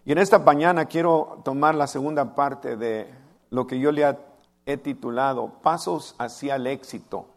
Y en esta mañana quiero tomar la segunda parte de lo que yo le he titulado Pasos hacia el éxito.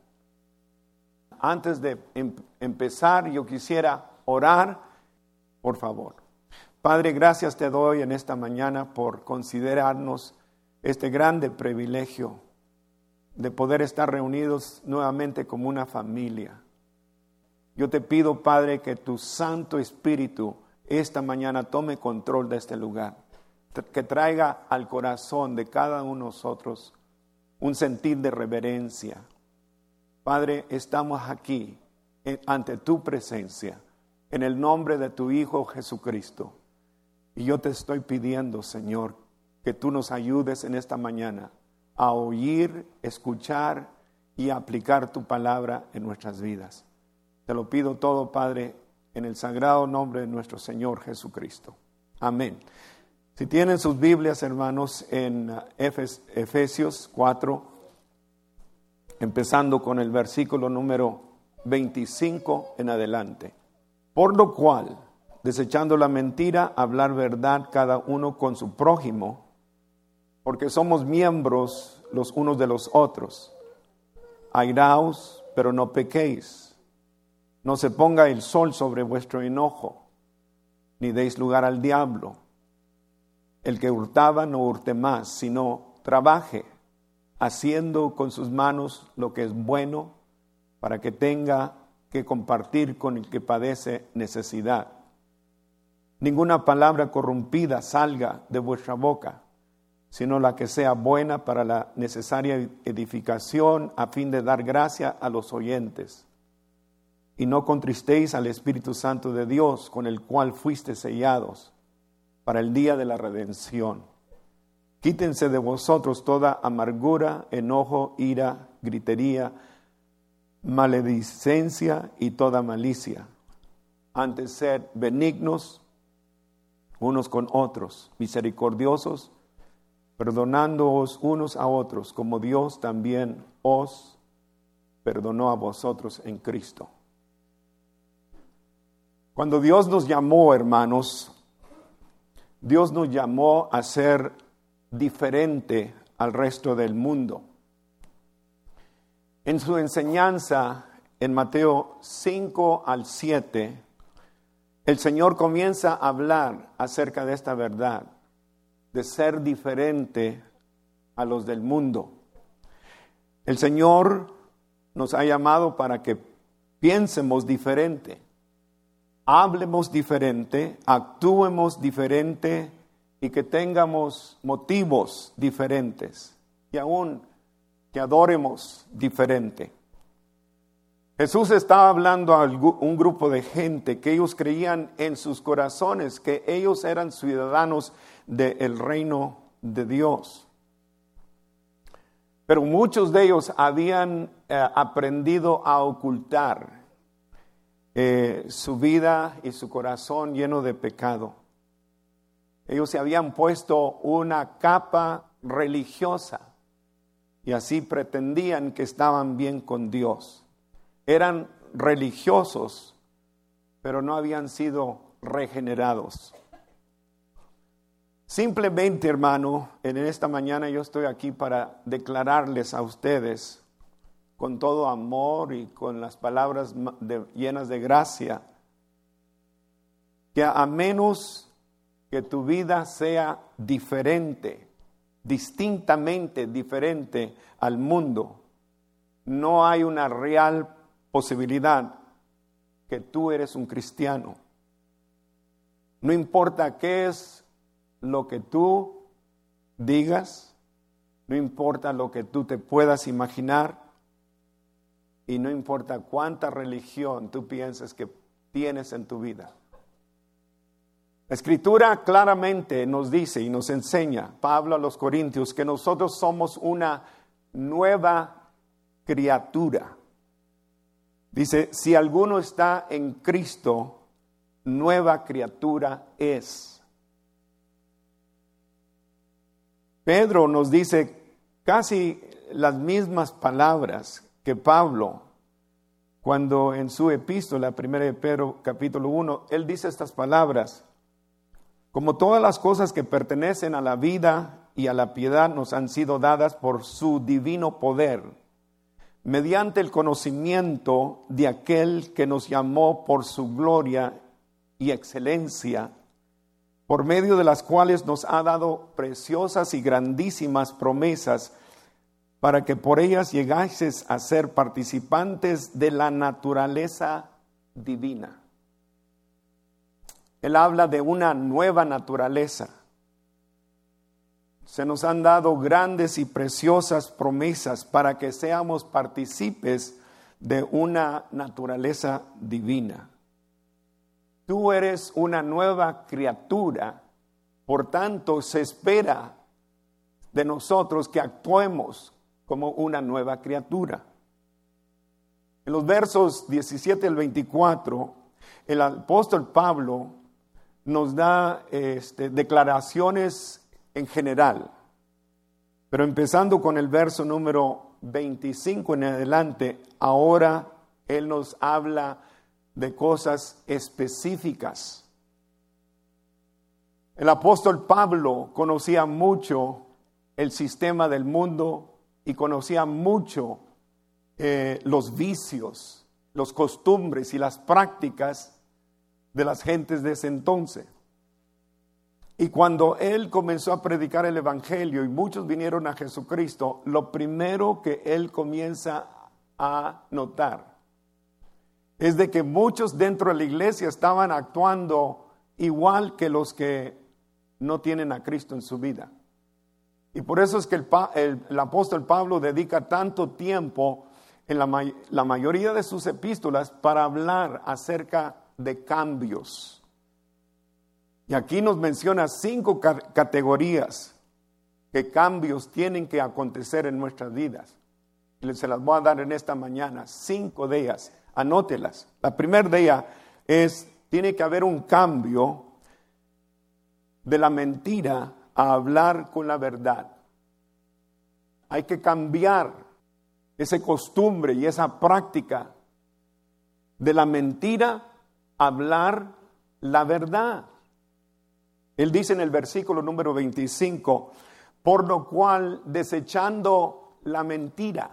Antes de empezar, yo quisiera orar, por favor. Padre, gracias te doy en esta mañana por considerarnos este grande privilegio de poder estar reunidos nuevamente como una familia. Yo te pido, Padre, que tu Santo Espíritu esta mañana tome control de este lugar, que traiga al corazón de cada uno de nosotros un sentir de reverencia. Padre, estamos aquí ante tu presencia, en el nombre de tu Hijo Jesucristo. Y yo te estoy pidiendo, Señor, que tú nos ayudes en esta mañana a oír, escuchar y aplicar tu palabra en nuestras vidas. Te lo pido todo, Padre, en el sagrado nombre de nuestro Señor Jesucristo. Amén. Si tienen sus Biblias, hermanos, en Efesios 4, empezando con el versículo número 25 en adelante. Por lo cual, desechando la mentira, hablar verdad cada uno con su prójimo, porque somos miembros los unos de los otros. Airaos, pero no pequéis. No se ponga el sol sobre vuestro enojo, ni deis lugar al diablo. El que hurtaba no hurte más, sino trabaje, haciendo con sus manos lo que es bueno, para que tenga que compartir con el que padece necesidad. Ninguna palabra corrompida salga de vuestra boca, sino la que sea buena para la necesaria edificación, a fin de dar gracia a los oyentes. Y no contristéis al Espíritu Santo de Dios, con el cual fuisteis sellados para el día de la redención. Quítense de vosotros toda amargura, enojo, ira, gritería, maledicencia y toda malicia. Antes sed benignos unos con otros, misericordiosos, perdonándoos unos a otros, como Dios también os perdonó a vosotros en Cristo. Cuando Dios nos llamó, hermanos, Dios nos llamó a ser diferente al resto del mundo. En su enseñanza, en Mateo 5 al 7, el Señor comienza a hablar acerca de esta verdad, de ser diferente a los del mundo. El Señor nos ha llamado para que piensemos diferente, hablemos diferente, actuemos diferente y que tengamos motivos diferentes y aún que adoremos diferente. Jesús estaba hablando a un grupo de gente que ellos creían en sus corazones que ellos eran ciudadanos del reino de Dios. Pero muchos de ellos habían aprendido a ocultar su vida y su corazón lleno de pecado. Ellos se habían puesto una capa religiosa y así pretendían que estaban bien con Dios. Eran religiosos, pero no habían sido regenerados. Simplemente, hermano, en esta mañana yo estoy aquí para declararles a ustedes con todo amor y con las palabras llenas de gracia, que a menos que tu vida sea diferente, distintamente diferente al mundo, no hay una real posibilidad que tú eres un cristiano. No importa qué es lo que tú digas, no importa lo que tú te puedas imaginar, y no importa cuánta religión tú pienses que tienes en tu vida. La Escritura claramente nos dice y nos enseña, Pablo a los Corintios, que nosotros somos una nueva criatura. Dice, si alguno está en Cristo, nueva criatura es. Pedro nos dice casi las mismas palabras que Pablo, cuando en su epístola, 1 de Pedro, capítulo 1, él dice estas palabras, Como todas las cosas que pertenecen a la vida y a la piedad nos han sido dadas por su divino poder, mediante el conocimiento de aquel que nos llamó por su gloria y excelencia, por medio de las cuales nos ha dado preciosas y grandísimas promesas, para que por ellas llegases a ser participantes de la naturaleza divina. Él habla de una nueva naturaleza. Se nos han dado grandes y preciosas promesas para que seamos partícipes de una naturaleza divina. Tú eres una nueva criatura, por tanto se espera de nosotros que actuemos como una nueva criatura. En los versos 17 al 24, el apóstol Pablo nos da declaraciones en general, pero empezando con el verso número 25 en adelante, ahora él nos habla de cosas específicas. El apóstol Pablo conocía mucho el sistema del mundo y conocía mucho los vicios, los costumbres y las prácticas de las gentes de ese entonces. Y cuando él comenzó a predicar el evangelio y muchos vinieron a Jesucristo, lo primero que él comienza a notar es de que muchos dentro de la iglesia estaban actuando igual que los que no tienen a Cristo en su vida. Y por eso es que el apóstol Pablo dedica tanto tiempo en la mayoría de sus epístolas para hablar acerca de cambios. Y aquí nos menciona 5 categorías que cambios tienen que acontecer en nuestras vidas. Y se las voy a dar en esta mañana, 5 de ellas. Anótelas. La primera de ellas tiene que haber un cambio de la mentira a hablar con la verdad. Hay que cambiar esa costumbre y esa práctica de la mentira a hablar la verdad. Él dice en el versículo número 25, por lo cual desechando la mentira.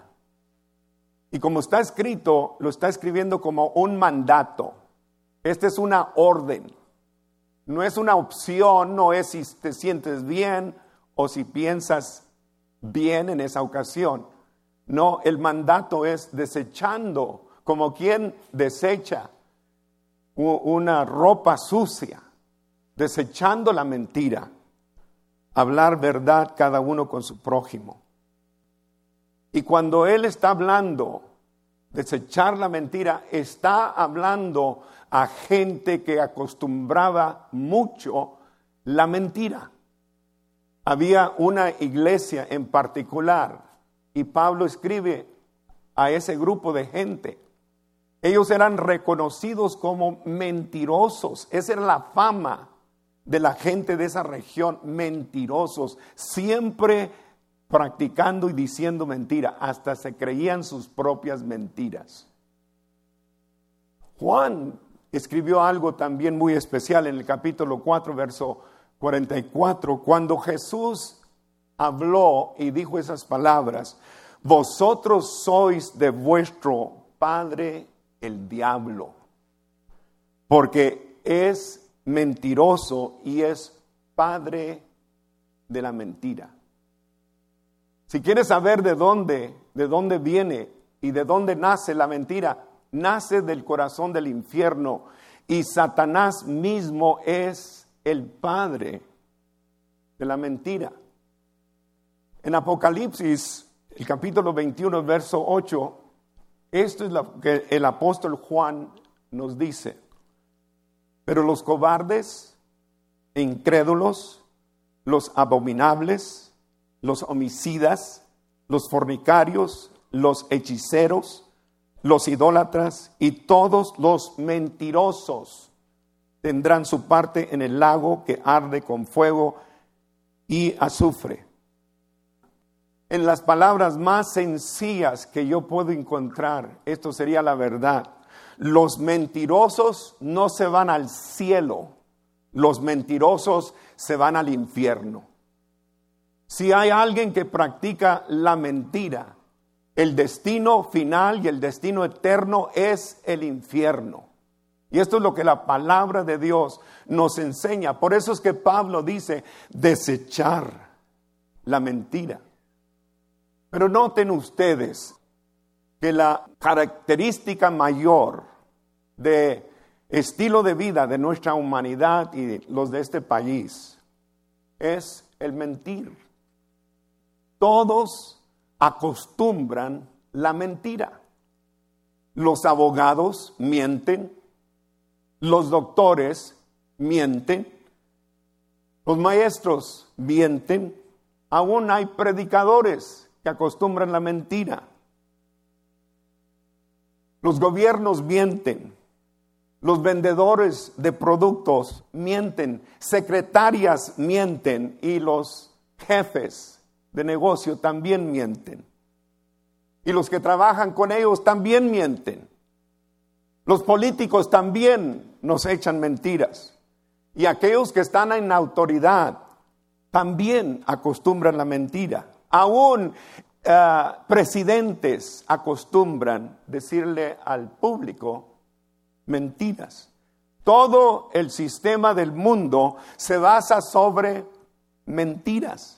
Y como está escrito, lo está escribiendo como un mandato. Esta es una orden. No es una opción, no es si te sientes bien o si piensas bien en esa ocasión. No, el mandato es desechando, como quien desecha una ropa sucia, desechando la mentira, hablar verdad cada uno con su prójimo. Y cuando él está hablando, desechar la mentira, está hablando a gente que acostumbraba mucho la mentira. Había una iglesia en particular y Pablo escribe a ese grupo de gente. Ellos eran reconocidos como mentirosos. Esa era la fama de la gente de esa región, mentirosos, siempre practicando y diciendo mentira, hasta se creían sus propias mentiras. Juan escribió algo también muy especial en el capítulo 4, verso 44, cuando Jesús habló y dijo esas palabras: vosotros sois de vuestro padre el diablo, porque es mentiroso y es padre de la mentira. Si quieres saber de dónde viene y de dónde nace la mentira, nace del corazón del infierno, y Satanás mismo es el padre de la mentira. En Apocalipsis, el capítulo 21, verso 8, esto es lo que el apóstol Juan nos dice: pero los cobardes, incrédulos, los abominables, los homicidas, los fornicarios, los hechiceros, los idólatras y todos los mentirosos tendrán su parte en el lago que arde con fuego y azufre. En las palabras más sencillas que yo puedo encontrar, esto sería la verdad. Los mentirosos no se van al cielo. Los mentirosos se van al infierno. Si hay alguien que practica la mentira, el destino final y el destino eterno es el infierno. Y esto es lo que la palabra de Dios nos enseña. Por eso es que Pablo dice, desechar la mentira. Pero noten ustedes que la característica mayor de estilo de vida de nuestra humanidad y los de este país es el mentir. Todos acostumbran la mentira. Los abogados mienten, los doctores mienten, los maestros mienten, aún hay predicadores que acostumbran la mentira. Los gobiernos mienten, los vendedores de productos mienten, secretarias mienten y los jefes de negocio también mienten. Y los que trabajan con ellos también mienten. Los políticos también nos echan mentiras. Y aquellos que están en autoridad también acostumbran la mentira. Aún presidentes acostumbran decirle al público mentiras. Todo el sistema del mundo se basa sobre mentiras.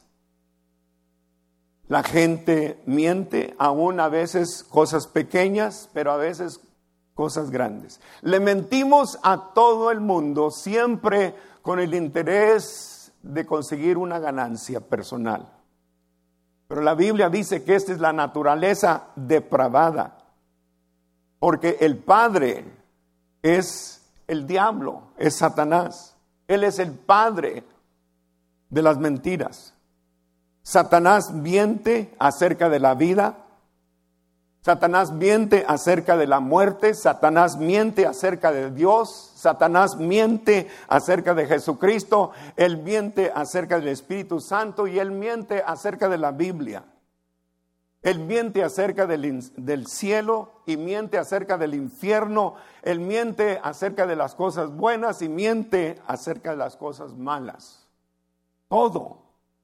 La gente miente, aún a veces cosas pequeñas, pero a veces cosas grandes. Le mentimos a todo el mundo siempre con el interés de conseguir una ganancia personal. Pero la Biblia dice que esta es la naturaleza depravada, porque el padre es el diablo, es Satanás. Él es el padre de las mentiras. Satanás miente acerca de la vida. Satanás miente acerca de la muerte. Satanás miente acerca de Dios. Satanás miente acerca de Jesucristo. Él miente acerca del Espíritu Santo y él miente acerca de la Biblia. Él miente acerca del cielo y miente acerca del infierno. Él miente acerca de las cosas buenas y miente acerca de las cosas malas. Todo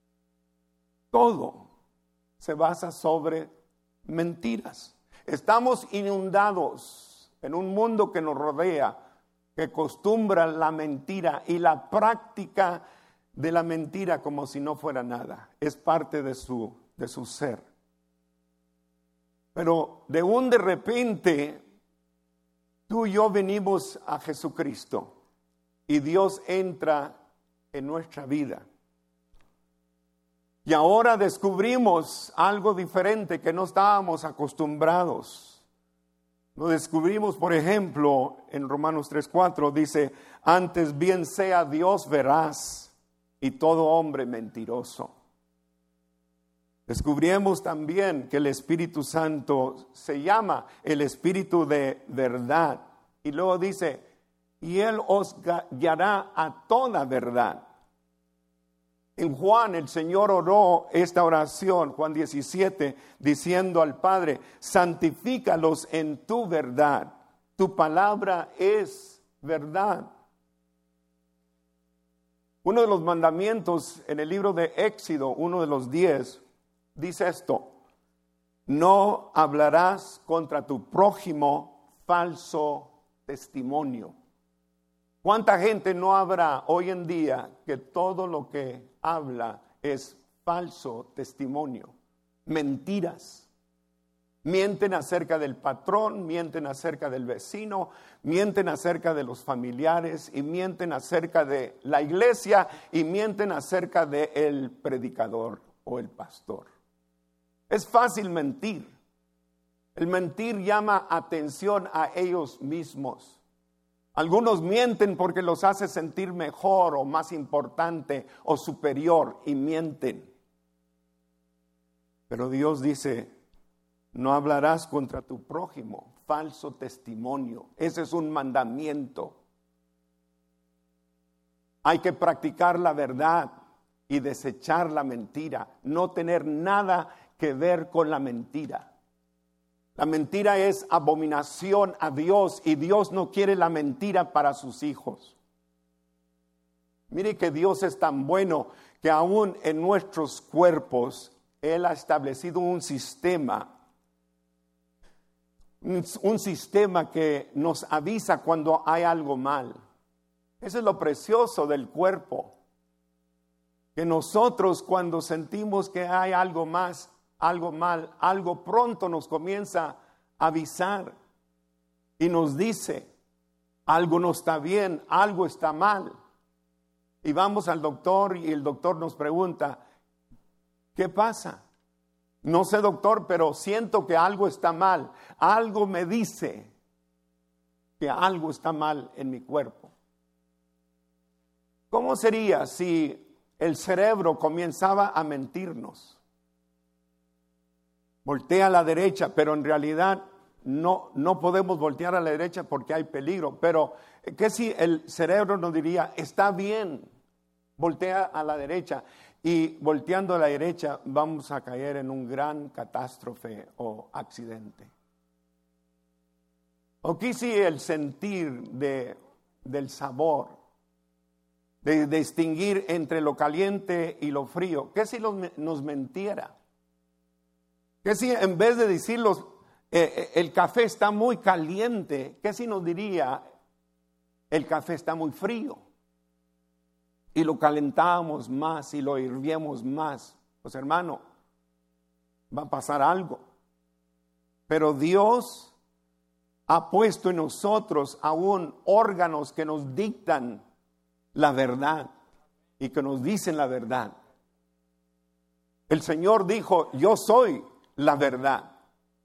se basa sobre mentiras. Estamos inundados en un mundo que nos rodea, que acostumbra la mentira y la práctica de la mentira como si no fuera nada. Es parte de su ser. Pero de repente, tú y yo venimos a Jesucristo y Dios entra en nuestra vida. Y ahora descubrimos algo diferente que no estábamos acostumbrados. Lo descubrimos, por ejemplo, en Romanos 3:4 dice, antes bien sea Dios veraz y todo hombre mentiroso. Descubrimos también que el Espíritu Santo se llama el Espíritu de verdad. Y luego dice, y Él os guiará a toda verdad. En Juan el Señor oró esta oración, Juan 17, diciendo al Padre, santifícalos en tu verdad, tu palabra es verdad. Uno de los mandamientos en el libro de Éxodo, uno de los 10, dice esto, no hablarás contra tu prójimo falso testimonio. ¿Cuánta gente no habrá hoy en día que todo lo que habla es falso testimonio? Mentiras. Mienten acerca del patrón, mienten acerca del vecino, mienten acerca de los familiares y mienten acerca de la iglesia y mienten acerca del predicador o el pastor. Es fácil mentir. El mentir llama atención a ellos mismos. Algunos mienten porque los hace sentir mejor o más importante o superior y mienten. Pero Dios dice, no hablarás contra tu prójimo, falso testimonio. Ese es un mandamiento. Hay que practicar la verdad y desechar la mentira, no tener nada que ver con la mentira. La mentira es abominación a Dios y Dios no quiere la mentira para sus hijos. Mire que Dios es tan bueno que aún en nuestros cuerpos Él ha establecido un sistema que nos avisa cuando hay algo mal. Eso es lo precioso del cuerpo. Que nosotros cuando sentimos que hay algo más, algo mal, algo pronto nos comienza a avisar y nos dice, algo no está bien, algo está mal. Y vamos al doctor y el doctor nos pregunta, ¿qué pasa? No sé, doctor, pero siento que algo está mal. Algo me dice que algo está mal en mi cuerpo. ¿Cómo sería si el cerebro comenzaba a mentirnos? Voltea a la derecha, pero en realidad no podemos voltear a la derecha porque hay peligro. Pero, ¿qué si el cerebro nos diría, está bien, voltea a la derecha? Y volteando a la derecha vamos a caer en un gran catástrofe o accidente. O qué si el sentir del sabor, de distinguir entre lo caliente y lo frío, ¿qué si nos mintiera? ¿Qué si en vez de decirlos, el café está muy caliente, qué si nos diría, el café está muy frío? Y lo calentamos más y lo hirviemos más. Pues hermano, va a pasar algo. Pero Dios ha puesto en nosotros aún órganos que nos dictan la verdad y que nos dicen la verdad. El Señor dijo, yo soy la verdad.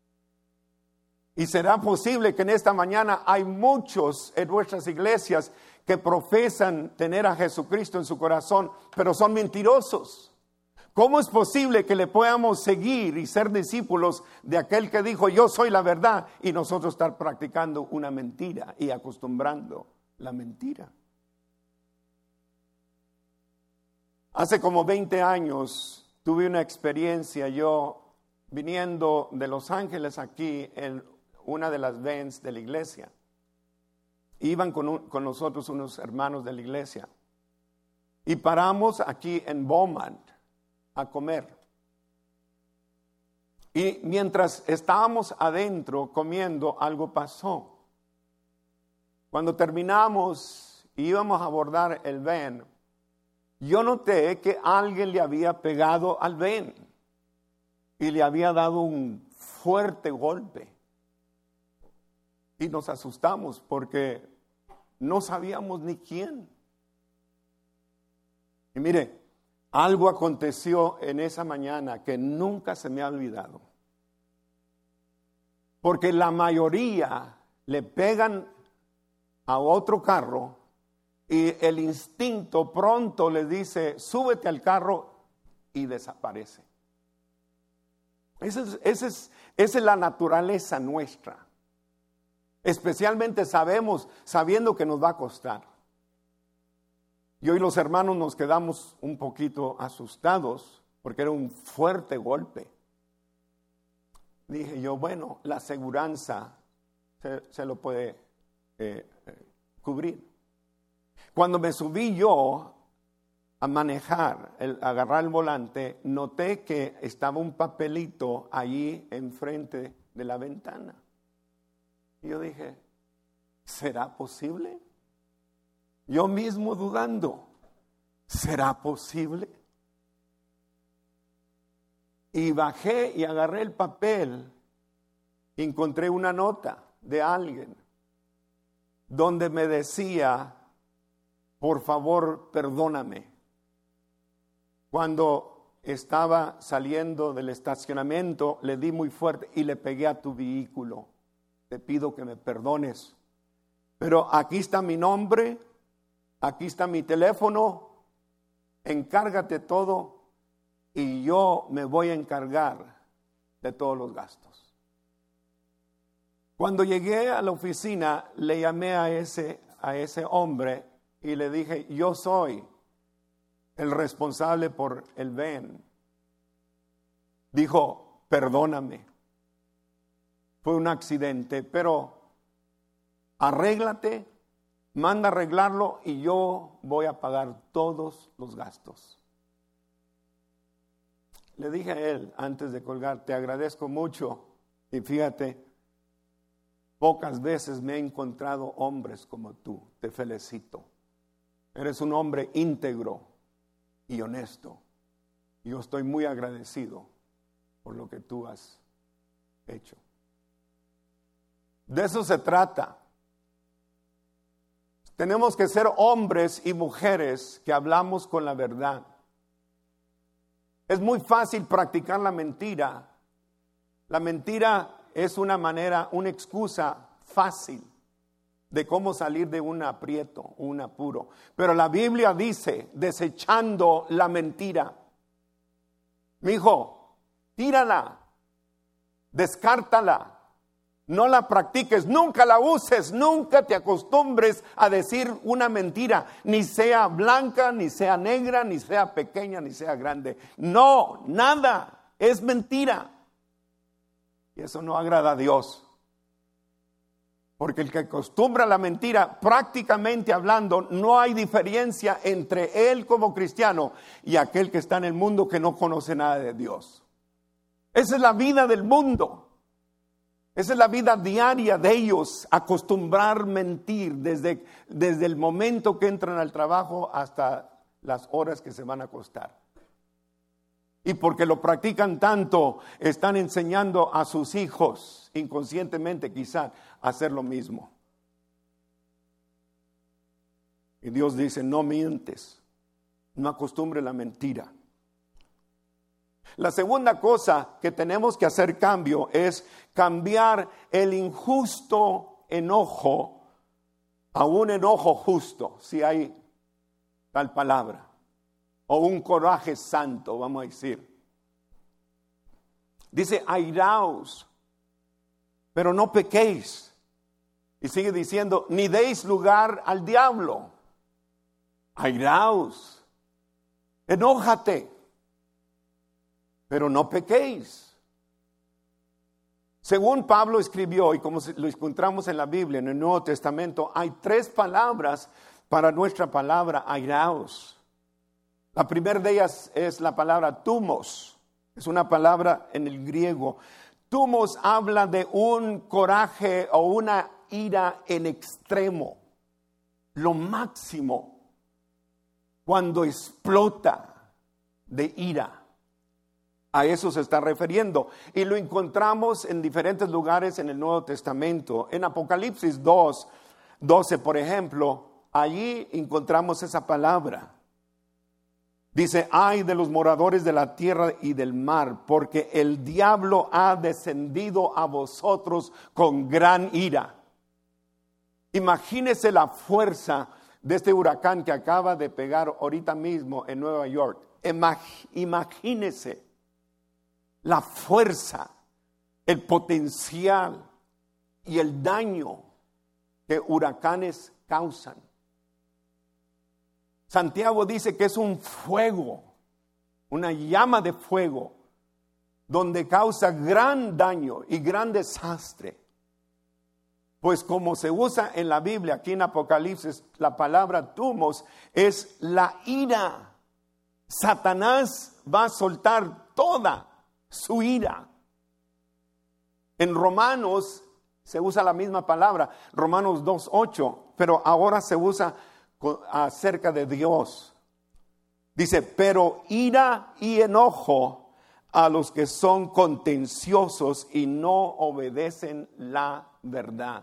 Y será posible que en esta mañana hay muchos en nuestras iglesias que profesan tener a Jesucristo en su corazón, pero son mentirosos. ¿Cómo es posible que le podamos seguir y ser discípulos de aquel que dijo, yo soy la verdad, y nosotros estar practicando una mentira y acostumbrando la mentira? Hace como 20 años tuve una experiencia, yo viniendo de Los Ángeles aquí en una de las vans de la iglesia. Iban con nosotros unos hermanos de la iglesia y paramos aquí en Beaumont a comer. Y mientras estábamos adentro comiendo, algo pasó. Cuando terminamos y íbamos a abordar el van, yo noté que alguien le había pegado al van y le había dado un fuerte golpe. Y nos asustamos porque no sabíamos ni quién. Y mire, algo aconteció en esa mañana que nunca se me ha olvidado. Porque la mayoría le pegan a otro carro y el instinto pronto le dice, súbete al carro, y desaparece. Esa es la naturaleza nuestra. Especialmente sabiendo que nos va a costar. Yo y los hermanos nos quedamos un poquito asustados porque era un fuerte golpe. Dije yo, bueno, la aseguranza se lo puede cubrir. Cuando me subí yo a manejar, agarrar el volante, noté que estaba un papelito allí enfrente de la ventana. Y yo dije, ¿será posible? Yo mismo dudando, ¿será posible? Y bajé y agarré el papel, y encontré una nota de alguien donde me decía, por favor, perdóname. Cuando estaba saliendo del estacionamiento, le di muy fuerte y le pegué a tu vehículo. Te pido que me perdones. Pero aquí está mi nombre, aquí está mi teléfono, encárgate todo y yo me voy a encargar de todos los gastos. Cuando llegué a la oficina, le llamé a ese hombre y le dije, yo soy el responsable por el van. Dijo, perdóname. Fue un accidente, pero arréglate, manda arreglarlo y yo voy a pagar todos los gastos. Le dije a él antes de colgar, te agradezco mucho. Y fíjate, pocas veces me he encontrado hombres como tú. Te felicito. Eres un hombre íntegro y honesto. Y yo estoy muy agradecido por lo que tú has hecho. De eso se trata. Tenemos que ser hombres y mujeres que hablamos con la verdad. Es muy fácil practicar la mentira. La mentira es una manera, una excusa fácil de cómo salir de un aprieto, un apuro. Pero la Biblia dice, desechando la mentira. Mi hijo, tírala, descártala. No la practiques, nunca la uses, nunca te acostumbres a decir una mentira, ni sea blanca, ni sea negra, ni sea pequeña, ni sea grande. No, nada, es mentira. Y eso no agrada a Dios. Porque el que acostumbra la mentira, prácticamente hablando, no hay diferencia entre él como cristiano y aquel que está en el mundo que no conoce nada de Dios. Esa es la vida del mundo. Esa es la vida diaria de ellos, acostumbrar mentir desde el momento que entran al trabajo hasta las horas que se van a acostar. Y porque lo practican tanto, están enseñando a sus hijos, inconscientemente quizás, a hacer lo mismo. Y Dios dice, no mientes, no acostumbre la mentira. La segunda cosa que tenemos que hacer cambio es cambiar el injusto enojo a un enojo justo, si hay tal palabra, o un coraje santo, vamos a decir. Dice, airaos, pero no pequéis. Y sigue diciendo, ni deis lugar al diablo. Airaos, enójate, pero no pequéis. Según Pablo escribió, y como lo encontramos en la Biblia, en el Nuevo Testamento, hay 3 palabras para nuestra palabra airaos. La primera de ellas es la palabra tumos. Es una palabra en el griego. Tumos habla de un coraje o una ira en extremo. Lo máximo. Cuando explota de ira. A eso se está refiriendo. Y lo encontramos en diferentes lugares en el Nuevo Testamento. En Apocalipsis 2:12, por ejemplo, allí encontramos esa palabra. Dice, ay de los moradores de la tierra y del mar, porque el diablo ha descendido a vosotros con gran ira. Imagínese la fuerza de este huracán que acaba de pegar ahorita mismo en Nueva York. Imagínese la fuerza, el potencial y el daño que huracanes causan. Santiago dice que es un fuego, una llama de fuego, donde causa gran daño y gran desastre. Pues como se usa en la Biblia, aquí en Apocalipsis, la palabra tumos es la ira. Satanás va a soltar toda su ira. En Romanos se usa la misma palabra, Romanos 2:8, pero ahora se usa acerca de Dios. Dice, pero ira y enojo a los que son contenciosos y no obedecen la verdad.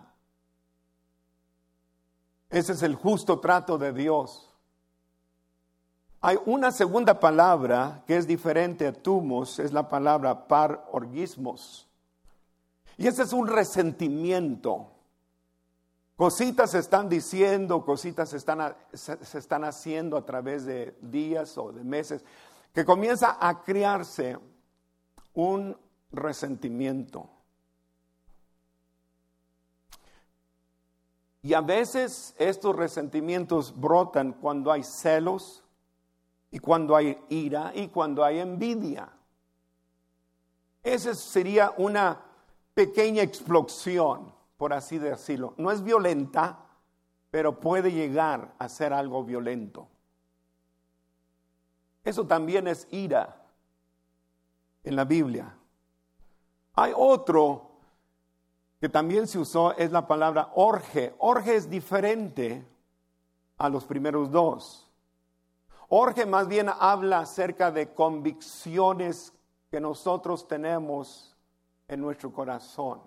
Ese es el justo trato de Dios. Hay una segunda palabra que es diferente a tumos, es la palabra parorgismos. Y ese es un resentimiento. Cositas se están diciendo, cositas se están haciendo a través de días o de meses, que comienza a crearse un resentimiento. Y a veces estos resentimientos brotan cuando hay celos, y cuando hay ira, y cuando hay envidia. Esa sería una pequeña explosión, por así decirlo. No es violenta, pero puede llegar a ser algo violento. Eso también es ira en la Biblia. Hay otro que también se usó, es la palabra orge. Orge es diferente a los primeros dos. Orge más bien habla acerca de convicciones que nosotros tenemos en nuestro corazón.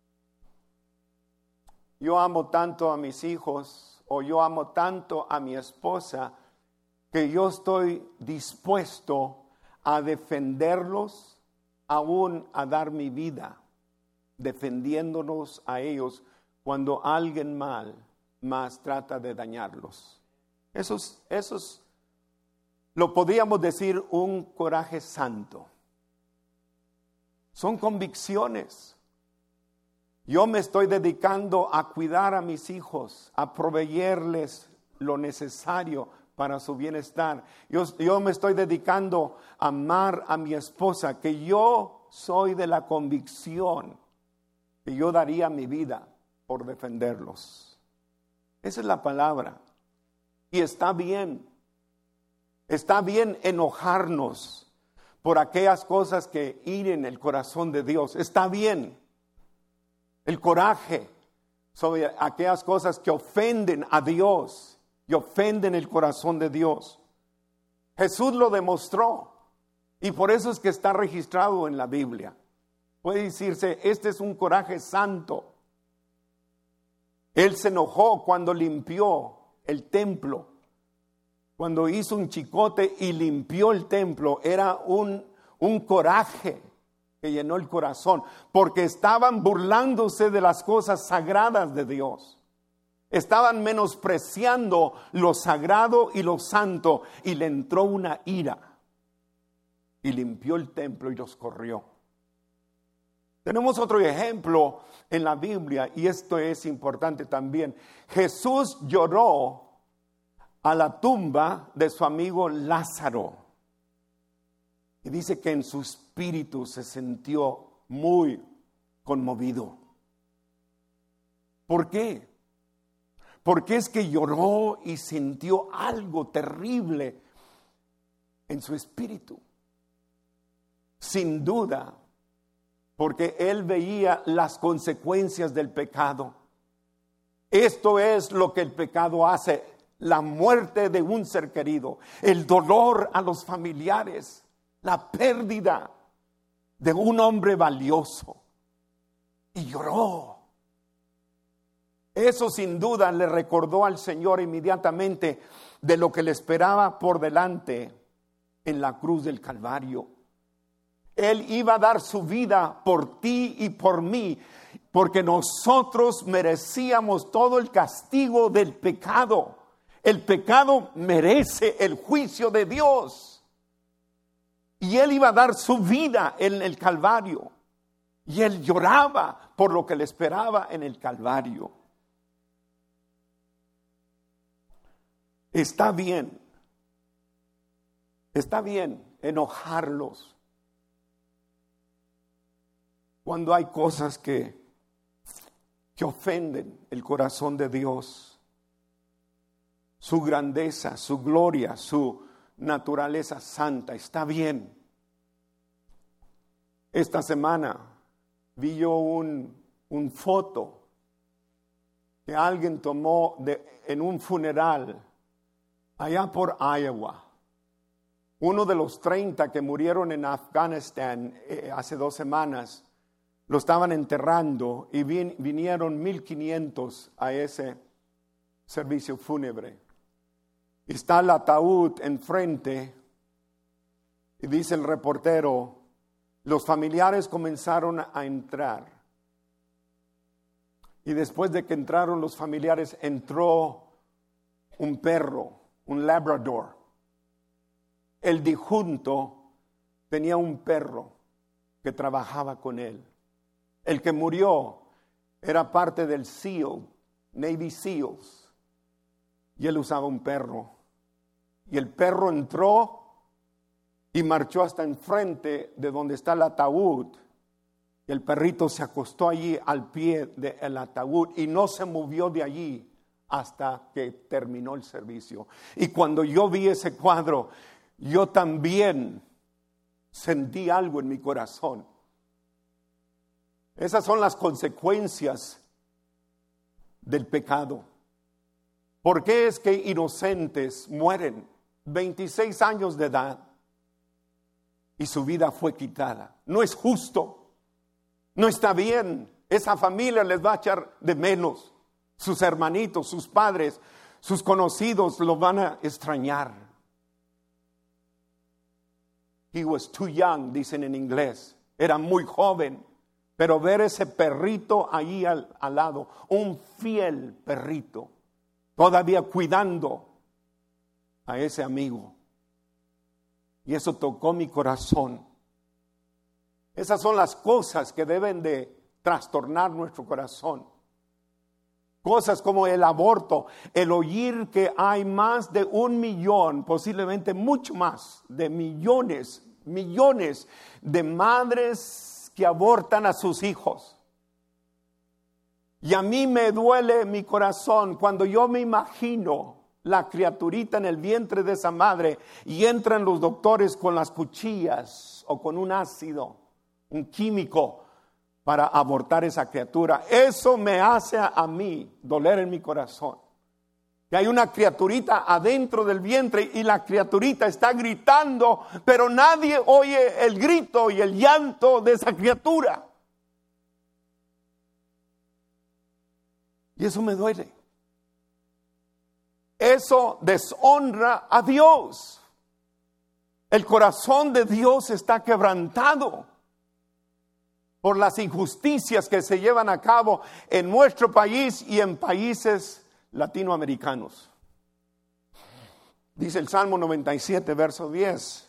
Yo amo tanto a mis hijos, o yo amo tanto a mi esposa, que yo estoy dispuesto a defenderlos, aún a dar mi vida, defendiéndonos a ellos cuando alguien más trata de dañarlos. Eso es, lo podríamos decir, un coraje santo. Son convicciones. Yo me estoy dedicando a cuidar a mis hijos, a proveerles lo necesario para su bienestar. Yo me estoy dedicando a amar a mi esposa, que yo soy de la convicción que yo daría mi vida por defenderlos. Esa es la palabra. Y está bien enojarnos por aquellas cosas que hieren el corazón de Dios. Está bien. El coraje sobre aquellas cosas que ofenden a Dios y ofenden el corazón de Dios. Jesús lo demostró y por eso es que está registrado en la Biblia. Puede decirse, este es un coraje santo. Él se enojó cuando limpió el templo, cuando hizo un chicote y limpió el templo. Era un coraje que llenó el corazón, porque estaban burlándose de las cosas sagradas de Dios. Estaban menospreciando lo sagrado y lo santo, y le entró una ira y limpió el templo y los corrió. Tenemos otro ejemplo en la Biblia, y esto es importante también. Jesús lloró a la tumba de su amigo Lázaro. Y dice que en su espíritu se sintió muy conmovido. ¿Por qué? Porque es que lloró y sintió algo terrible en su espíritu. Sin duda, porque él veía las consecuencias del pecado. Esto es lo que el pecado hace: la muerte de un ser querido, el dolor a los familiares, la pérdida de un hombre valioso. Y lloró. Eso sin duda le recordó al Señor inmediatamente de lo que le esperaba por delante en la cruz del Calvario. Él iba a dar su vida por ti y por mí, porque nosotros merecíamos todo el castigo del pecado. El pecado merece el juicio de Dios. Y Él iba a dar su vida en el Calvario. Y Él lloraba por lo que le esperaba en el Calvario. Está bien enojarlos cuando hay cosas que ofenden el corazón de Dios, su grandeza, su gloria, su naturaleza santa. Está bien. Esta semana vi yo un foto que alguien tomó en un funeral allá por Iowa. Uno de los 30 que murieron en Afganistán hace 2 semanas, lo estaban enterrando y vinieron 1,500 a ese servicio fúnebre. Está el ataúd enfrente y dice el reportero, los familiares comenzaron a entrar. Y después de que entraron los familiares, entró un perro, un labrador. El difunto tenía un perro que trabajaba con él. El que murió era parte del SEAL, Navy SEALs, y él usaba un perro. Y el perro entró y marchó hasta enfrente de donde está el ataúd. El perrito se acostó allí al pie del ataúd y no se movió de allí hasta que terminó el servicio. Y cuando yo vi ese cuadro, yo también sentí algo en mi corazón. Esas son las consecuencias del pecado. ¿Por qué es que inocentes mueren 26 años de edad y su vida fue quitada? No es justo, no está bien. Esa familia les va a echar de menos. Sus hermanitos, sus padres, sus conocidos lo van a extrañar. He was too young, dicen en inglés. Era muy joven. Pero ver ese perrito ahí al lado, un fiel perrito, todavía cuidando a ese amigo. Y eso tocó mi corazón. Esas son las cosas que deben de trastornar nuestro corazón. Cosas como el aborto, el oír que hay más de 1 millón, posiblemente mucho más, de millones de madres que abortan a sus hijos. Y a mí me duele mi corazón cuando yo me imagino la criaturita en el vientre de esa madre y entran los doctores con las cuchillas o con un ácido, un químico, para abortar esa criatura. Eso me hace a mí doler en mi corazón. Que hay una criaturita adentro del vientre y la criaturita está gritando, pero nadie oye el grito y el llanto de esa criatura. Y eso me duele. Eso deshonra a Dios. El corazón de Dios está quebrantado por las injusticias que se llevan a cabo en nuestro país y en países latinoamericanos. Dice el Salmo 97, verso 10.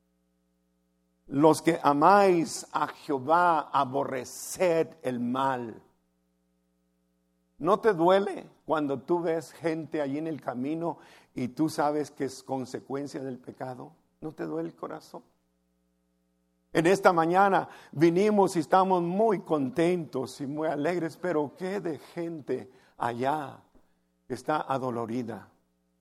Los que amáis a Jehová, aborreced el mal. ¿No te duele cuando tú ves gente allí en el camino y tú sabes que es consecuencia del pecado? ¿No te duele el corazón? En esta mañana vinimos y estamos muy contentos y muy alegres, pero ¿qué de gente allá está adolorida?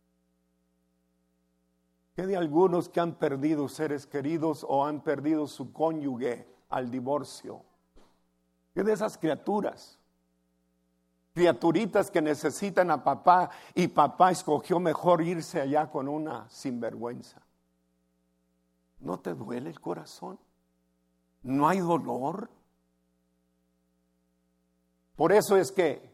¿Qué de algunos que han perdido seres queridos o han perdido su cónyuge al divorcio? ¿Qué de esas criaturas? Criaturitas que necesitan a papá y papá escogió mejor irse allá con una sinvergüenza. ¿No te duele el corazón? ¿No hay dolor? Por eso es que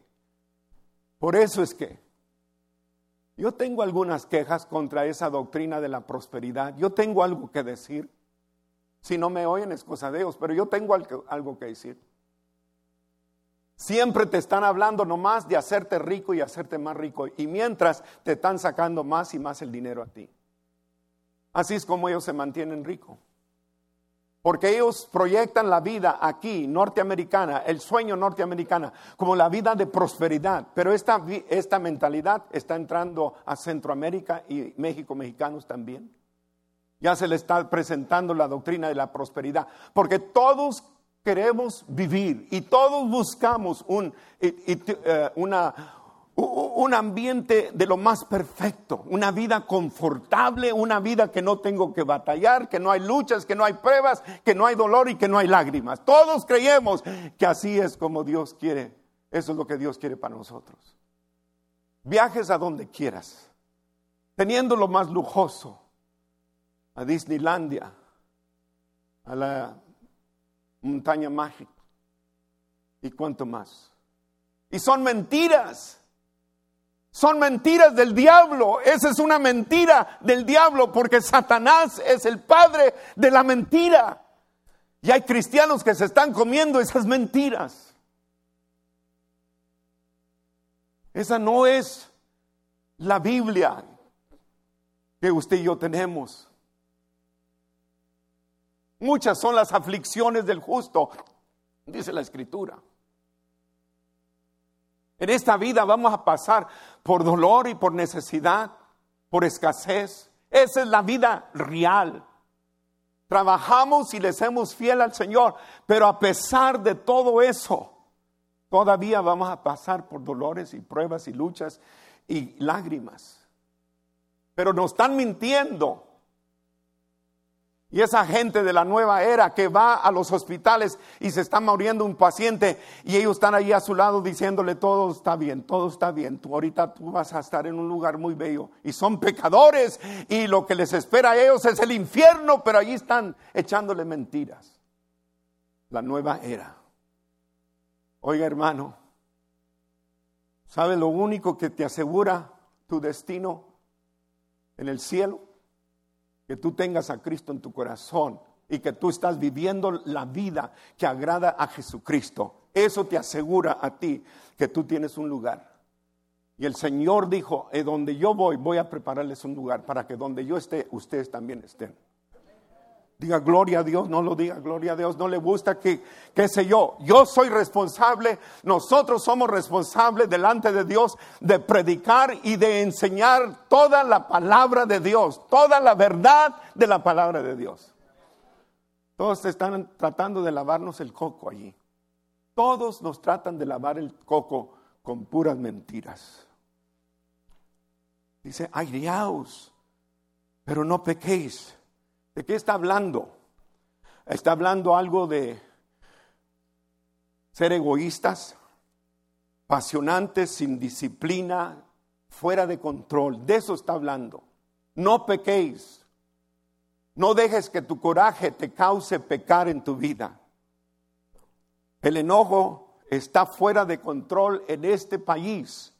yo tengo algunas quejas contra esa doctrina de la prosperidad. Yo tengo algo que decir. Si no me oyen es cosa de Dios, pero yo tengo algo que decir. Siempre te están hablando nomás de hacerte rico y hacerte más rico, y mientras te están sacando más y más el dinero a ti. Así es como ellos se mantienen ricos. Porque ellos proyectan la vida aquí, norteamericana, el sueño norteamericano, como la vida de prosperidad. Pero esta mentalidad está entrando a Centroamérica y México, mexicanos también. Ya se le está presentando la doctrina de la prosperidad. Porque todos queremos vivir y todos buscamos un ambiente de lo más perfecto, una vida confortable, una vida que no tengo que batallar, que no hay luchas, que no hay pruebas, que no hay dolor y que no hay lágrimas. Todos creemos que así es como Dios quiere. Eso es lo que Dios quiere para nosotros. Viajes a donde quieras, teniendo lo más lujoso, a Disneylandia, a la montaña mágica y cuánto más. Y son mentiras. Son mentiras del diablo. Esa es una mentira del diablo, porque Satanás es el padre de la mentira. Y hay cristianos que se están comiendo esas mentiras. Esa no es la Biblia que usted y yo tenemos. Muchas son las aflicciones del justo, dice la Escritura. En esta vida vamos a pasar por dolor y por necesidad, por escasez. Esa es la vida real. Trabajamos y le somos fiel al Señor, pero a pesar de todo eso, todavía vamos a pasar por dolores y pruebas y luchas y lágrimas. Pero nos están mintiendo. Y esa gente de la nueva era que va a los hospitales y se está muriendo un paciente y ellos están ahí a su lado diciéndole todo está bien, ahorita tú vas a estar en un lugar muy bello. Y son pecadores y lo que les espera a ellos es el infierno, pero allí están echándole mentiras. La nueva era. Oiga, hermano, ¿sabe lo único que te asegura tu destino en el cielo? Que tú tengas a Cristo en tu corazón y que tú estás viviendo la vida que agrada a Jesucristo. Eso te asegura a ti que tú tienes un lugar. Y el Señor dijo, donde yo voy a prepararles un lugar para que donde yo esté, ustedes también estén. Diga gloria a Dios, no lo diga gloria a Dios, no le gusta qué sé yo. Yo soy responsable, nosotros somos responsables delante de Dios de predicar y de enseñar toda la palabra de Dios, toda la verdad de la palabra de Dios. Todos están tratando de lavarnos el coco allí. Todos nos tratan de lavar el coco con puras mentiras. Dice, aireaos, pero no pequéis. ¿De qué está hablando? Está hablando algo de ser egoístas, pasionantes, sin disciplina, fuera de control. De eso está hablando. No pequéis. No dejes que tu coraje te cause pecar en tu vida. El enojo está fuera de control en este país.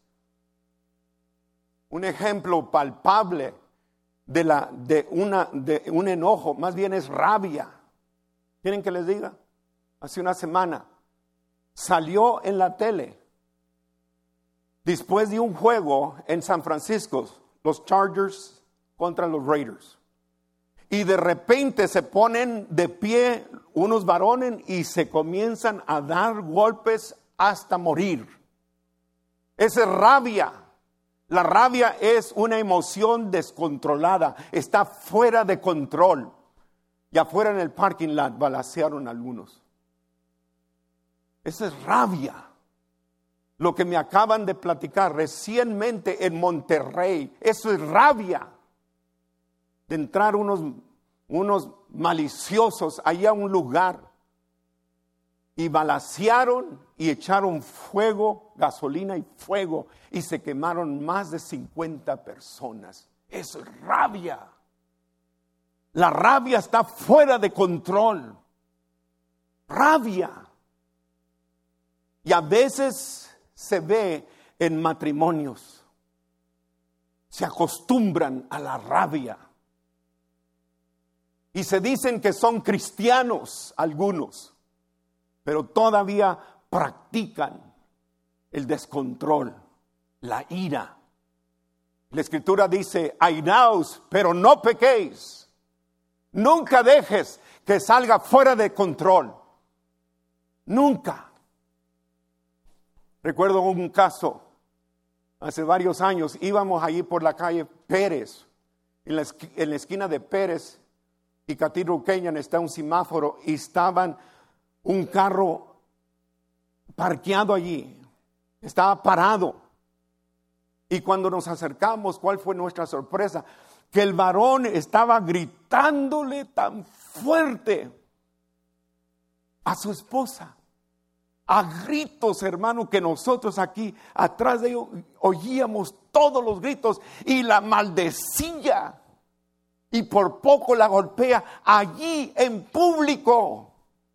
Un ejemplo palpable de un enojo, más bien es rabia. ¿Quieren que les diga? Hace una semana salió en la tele, después de un juego en San Francisco, los Chargers contra los Raiders, y de repente se ponen de pie unos varones y se comienzan a dar golpes hasta morir. Esa es rabia. La rabia es una emoción descontrolada, está fuera de control. Y afuera en el parking lot balacearon algunos. Esa es rabia. Lo que me acaban de platicar recientemente en Monterrey, eso es rabia. De entrar unos maliciosos allá a un lugar y balacearon y echaron fuego, gasolina y fuego, y se quemaron más de 50 personas. Eso es rabia. La rabia está fuera de control. Rabia. Y a veces se ve en matrimonios. Se acostumbran a la rabia. Y se dicen que son cristianos algunos, pero todavía practican el descontrol, la ira. La Escritura dice, airaos, pero no pequéis. Nunca dejes que salga fuera de control. Nunca. Recuerdo un caso, hace varios años, íbamos allí por la calle Pérez, en la esquina de Pérez y Cathedral Canyon está un semáforo y estaban un carro parqueado allí, estaba parado. Y cuando nos acercamos, ¿cuál fue nuestra sorpresa? Que el varón estaba gritándole tan fuerte a su esposa, a gritos, hermano, que nosotros aquí atrás de ellos oíamos todos los gritos y la maldecía. Y por poco la golpea allí en público.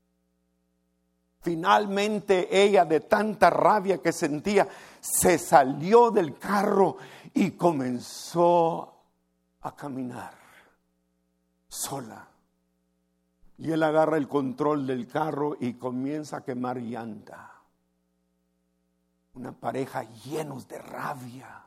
Finalmente ella, de tanta rabia que sentía, se salió del carro y comenzó a caminar sola. Y él agarra el control del carro y comienza a quemar llanta. Una pareja llenos de rabia.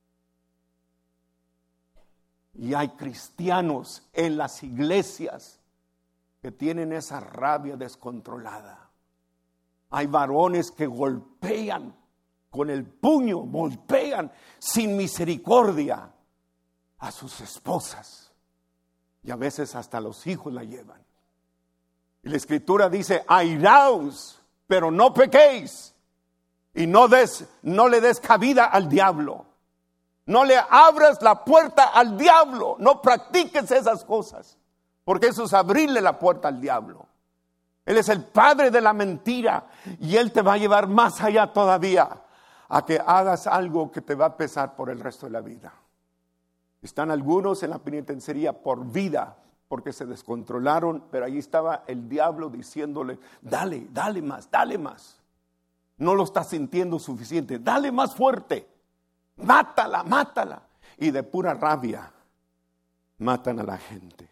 Y hay cristianos en las iglesias que tienen esa rabia descontrolada. Hay varones que golpean con el puño, golpean sin misericordia a sus esposas. Y a veces hasta los hijos la llevan. Y la Escritura dice, airaos, pero no pequéis. Y no le des cabida al diablo. No le abras la puerta al diablo. No practiques esas cosas. Porque eso es abrirle la puerta al diablo. Él es el padre de la mentira. Y él te va a llevar más allá todavía. A que hagas algo que te va a pesar por el resto de la vida. Están algunos en la penitenciaría por vida. Porque se descontrolaron. Pero ahí estaba el diablo diciéndole, dale, dale más, dale más. No lo estás sintiendo suficiente. Dale más fuerte. Mátala, mátala. Y de pura rabia matan a la gente.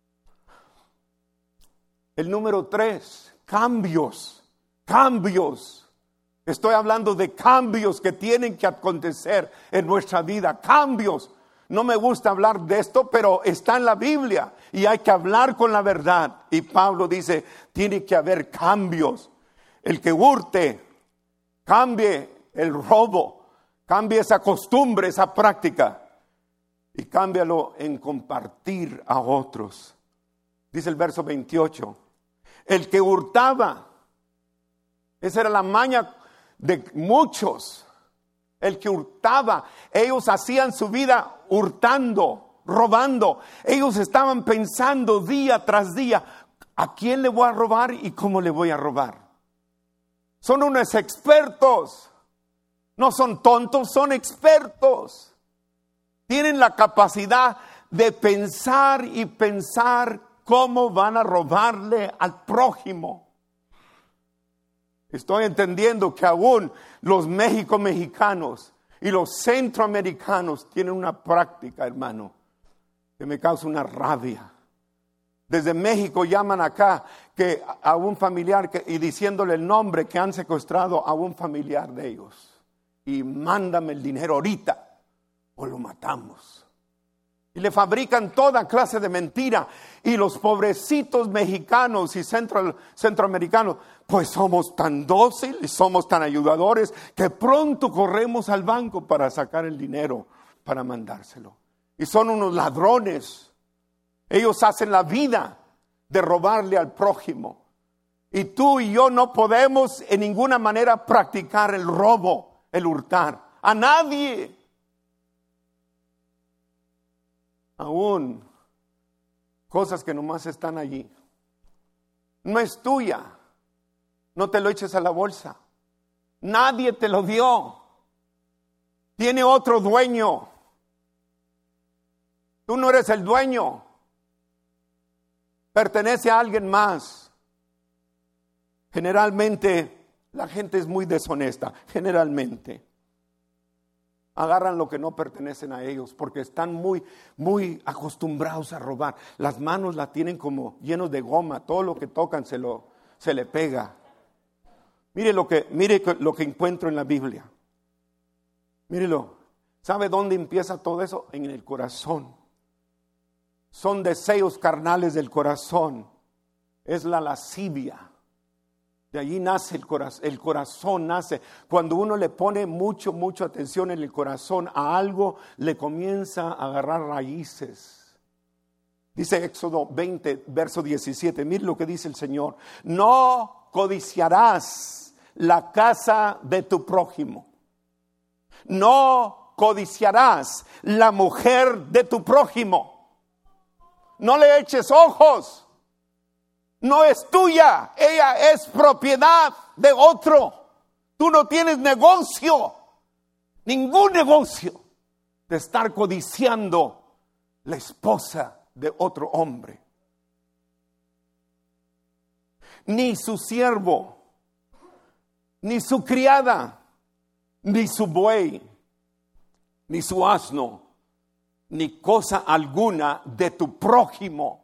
El número 3, cambios. Cambios. Estoy hablando de cambios que tienen que acontecer en nuestra vida. Cambios. No me gusta hablar de esto, pero está en la Biblia. Y hay que hablar con la verdad. Y Pablo dice, tiene que haber cambios. El que hurte, cambie el robo. Cambie esa costumbre, esa práctica. Y cámbialo en compartir a otros. Dice el verso 28. El que hurtaba. Esa era la maña de muchos. El que hurtaba. Ellos hacían su vida hurtando, robando. Ellos estaban pensando día tras día. ¿A quién le voy a robar y cómo le voy a robar? Son unos expertos. No son tontos, son expertos. Tienen la capacidad de pensar y pensar cómo van a robarle al prójimo. Estoy entendiendo que aún los mexicanos y los centroamericanos tienen una práctica, hermano, que me causa una rabia. Desde México llaman acá que a un familiar y diciéndole el nombre que han secuestrado a un familiar de ellos. Y mándame el dinero ahorita o lo matamos. Y le fabrican toda clase de mentira. Y los pobrecitos mexicanos y centroamericanos, pues somos tan dóciles, somos tan ayudadores, que pronto corremos al banco para sacar el dinero, para mandárselo. Y son unos ladrones. Ellos hacen la vida de robarle al prójimo. Y tú y yo no podemos en ninguna manera practicar el robo. El hurtar a nadie. Aún cosas que nomás están allí. No es tuya. No te lo eches a la bolsa. Nadie te lo dio. Tiene otro dueño. Tú no eres el dueño. Pertenece a alguien más. Generalmente la gente es muy deshonesta, generalmente. Agarran lo que no pertenecen a ellos porque están muy acostumbrados a robar. Las manos las tienen como llenos de goma, todo lo que tocan se le pega. Mire lo que encuentro en la Biblia. Mírelo. ¿Sabe dónde empieza todo eso? En el corazón. Son deseos carnales del corazón. Es la lascivia. De allí nace el corazón nace. Cuando uno le pone mucha atención en el corazón a algo, le comienza a agarrar raíces. Dice Éxodo 20, verso 17. Mire lo que dice el Señor. No codiciarás la casa de tu prójimo. No codiciarás la mujer de tu prójimo. No le eches ojos. No es tuya, ella es propiedad de otro. Tú no tienes negocio, ningún negocio de estar codiciando la esposa de otro hombre. Ni su siervo, ni su criada, ni su buey, ni su asno, ni cosa alguna de tu prójimo.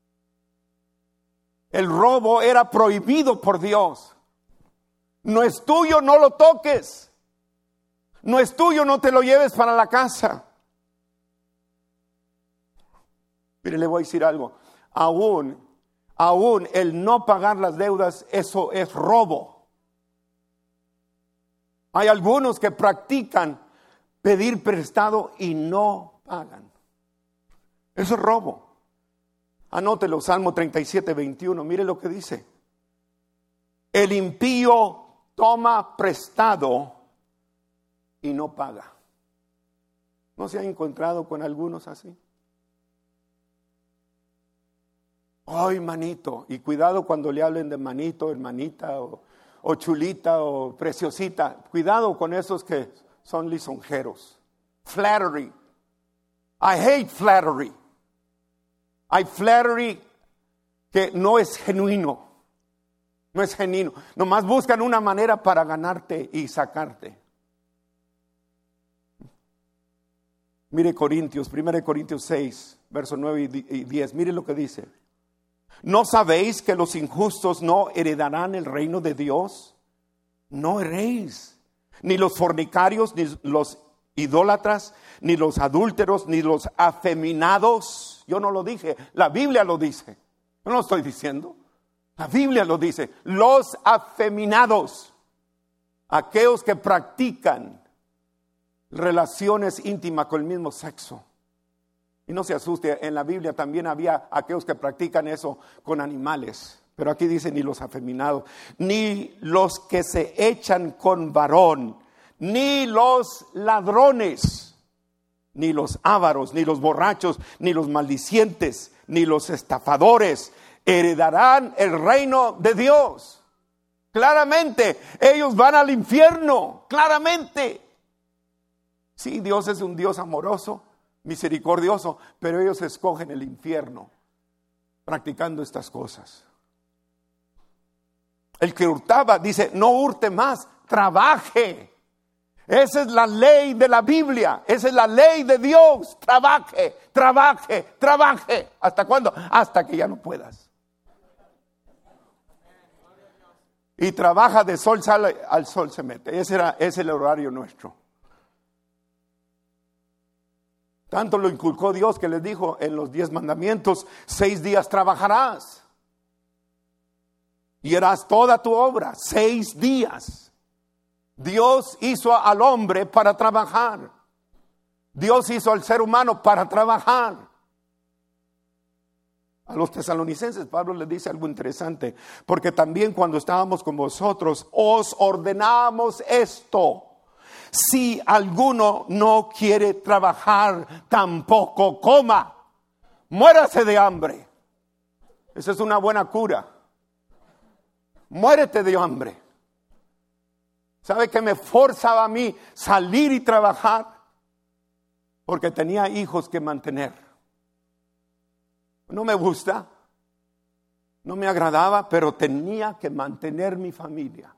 El robo era prohibido por Dios. No es tuyo, no lo toques. No es tuyo, no te lo lleves para la casa. Mire, le voy a decir algo. Aún el no pagar las deudas, eso es robo. Hay algunos que practican pedir prestado y no pagan. Eso es robo. Anótelo, Salmo 37, 21. Mire lo que dice. El impío toma prestado y no paga. ¿No se ha encontrado con algunos así? Ay, manito. Y cuidado cuando le hablen de manito, hermanita, o chulita, o preciosita. Cuidado con esos que son lisonjeros. Flattery. I hate flattery. Hay flattery que no es genuino. No es genuino. Nomás buscan una manera para ganarte y sacarte. Mire Corintios, 1 Corintios 6, versos 9 y 10. Mire lo que dice. ¿No sabéis que los injustos no heredarán el reino de Dios? No erréis. Ni los fornicarios, ni los idólatras, ni los adúlteros, ni los afeminados. Yo no lo dije, la Biblia lo dice. Yo no lo estoy diciendo. La Biblia lo dice. Los afeminados, aquellos que practican relaciones íntimas con el mismo sexo. Y no se asuste, en la Biblia también había aquellos que practican eso con animales. Pero aquí dice ni los afeminados, ni los que se echan con varón, ni los ladrones, ni los ávaros, ni los borrachos, ni los maldicientes, ni los estafadores heredarán el reino de Dios. Claramente, ellos van al infierno, claramente. Sí, Dios es un Dios amoroso, misericordioso, pero ellos escogen el infierno practicando estas cosas. El que hurtaba dice, no hurte más, trabaje. Esa es la ley de la Biblia, esa es la ley de Dios. Trabaje, trabaje, trabaje. ¿Hasta cuándo? Hasta que ya no puedas. Y trabaja de sol sale, al sol se mete. Ese es el horario nuestro. Tanto lo inculcó Dios que les dijo en los 10 mandamientos, 6 días trabajarás. Y harás toda tu obra, 6 días. Dios hizo al hombre para trabajar. Dios hizo al ser humano para trabajar. A los tesalonicenses Pablo les dice algo interesante, porque también cuando estábamos con vosotros os ordenamos esto: si alguno no quiere trabajar, tampoco coma. Muérase de hambre. Esa es una buena cura. Muérete de hambre. ¿Sabe qué me forzaba a mí salir y trabajar? Porque tenía hijos que mantener. No me gusta, no me agradaba, pero tenía que mantener mi familia.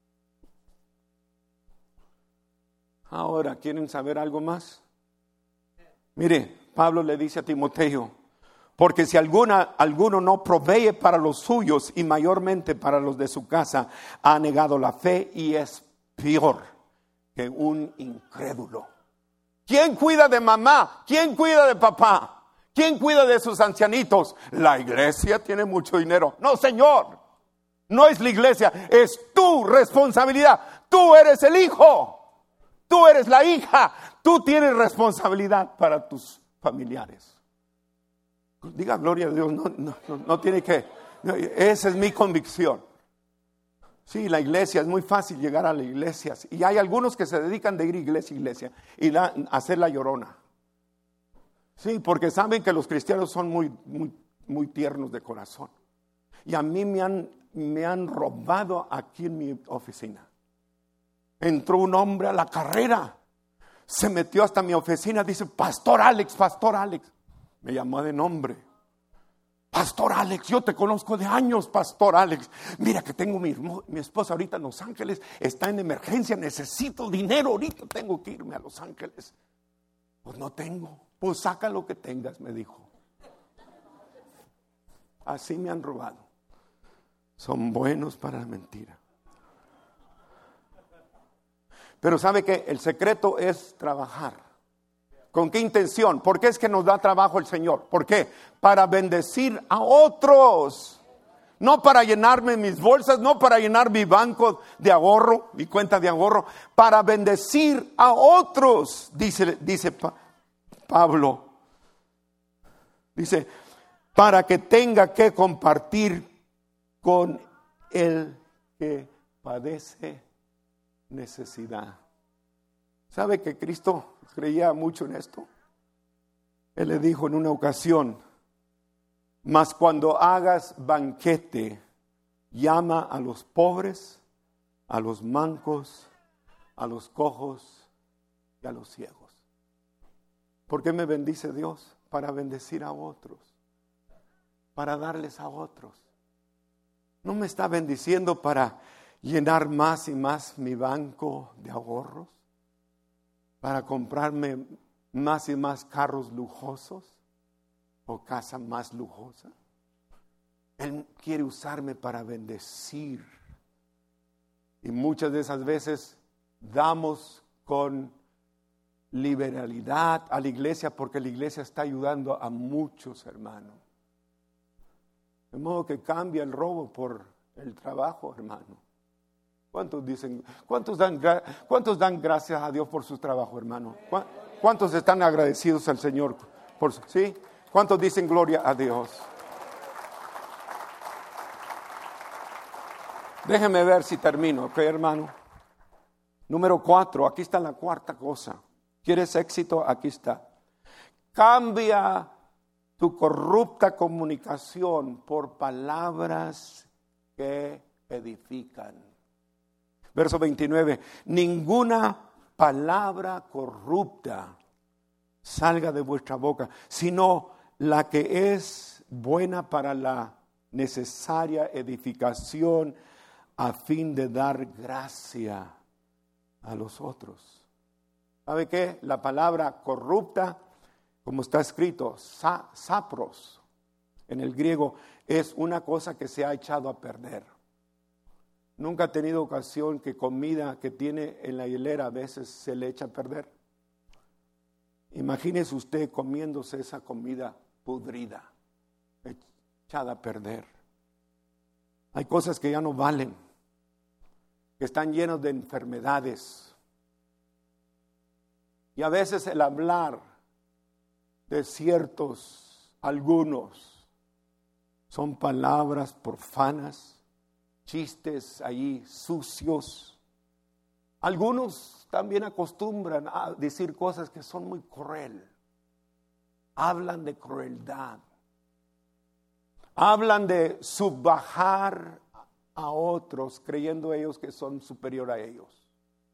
Ahora, ¿quieren saber algo más? Mire, Pablo le dice a Timoteo, porque si alguno no provee para los suyos y mayormente para los de su casa, ha negado la fe y es peor que un incrédulo. ¿Quién cuida de mamá? ¿Quién cuida de papá? ¿Quién cuida de sus ancianitos? La iglesia tiene mucho dinero. No, Señor, no es la iglesia, es tu responsabilidad. Tú eres el hijo. Tú eres la hija, tú tienes responsabilidad para tus familiares. Diga gloria a Dios, no tiene que, esa es mi convicción. Sí, la iglesia, es muy fácil llegar a la iglesia. Y hay algunos que se dedican de ir iglesia a iglesia y hacer la llorona. Sí, porque saben que los cristianos son muy tiernos de corazón. Y a mí me han robado aquí en mi oficina. Entró un hombre a la carrera, se metió hasta mi oficina, dice, Pastor Alex. Me llamó de nombre. Pastor Alex, yo te conozco de años, Pastor Alex. Mira que tengo mi esposa ahorita en Los Ángeles, está en emergencia, necesito dinero, ahorita tengo que irme a Los Ángeles. Pues no tengo, pues saca lo que tengas, me dijo. Así me han robado. Son buenos para la mentira. Pero ¿sabe qué? El secreto es trabajar. ¿Con qué intención? ¿Por qué es que nos da trabajo el Señor? ¿Por qué? Para bendecir a otros. No para llenarme mis bolsas, no para llenar mi banco de ahorro, mi cuenta de ahorro. Para bendecir a otros, dice Pablo. Dice, para que tenga que compartir con el que padece necesidad. ¿Sabe que Cristo creía mucho en esto? Él le dijo en una ocasión: mas cuando hagas banquete, llama a los pobres, a los mancos, a los cojos y a los ciegos. ¿Por qué me bendice Dios? Para bendecir a otros, para darles a otros. No me está bendiciendo para llenar más y más mi banco de ahorros, para comprarme más y más carros lujosos o casa más lujosa. Él quiere usarme para bendecir. Y muchas de esas veces damos con liberalidad a la iglesia porque la iglesia está ayudando a muchos hermanos. De modo que cambia el robo por el trabajo, hermano. ¿Cuántos dan gracias a Dios por su trabajo, hermano? ¿Cuántos están agradecidos al Señor por su, sí? ¿Cuántos dicen gloria a Dios? Déjeme ver si termino, ¿ok, hermano? Número 4, aquí está la cuarta cosa. ¿Quieres éxito? Aquí está. Cambia tu corrupta comunicación por palabras que edifican. Verso 29. Ninguna palabra corrupta salga de vuestra boca, sino la que es buena para la necesaria edificación a fin de dar gracia a los otros. ¿Sabe qué? La palabra corrupta, como está escrito, sapros, en el griego, es una cosa que se ha echado a perder. ¿Nunca ha tenido ocasión que comida que tiene en la hilera a veces se le echa a perder? Imagínese usted comiéndose esa comida pudrida, echada a perder. Hay cosas que ya no valen, que están llenos de enfermedades. Y a veces el hablar de algunos, son palabras profanas, chistes ahí sucios. Algunos también acostumbran a decir cosas que son muy cruel. Hablan de crueldad. Hablan de subbajar a otros, creyendo ellos que son superior a ellos.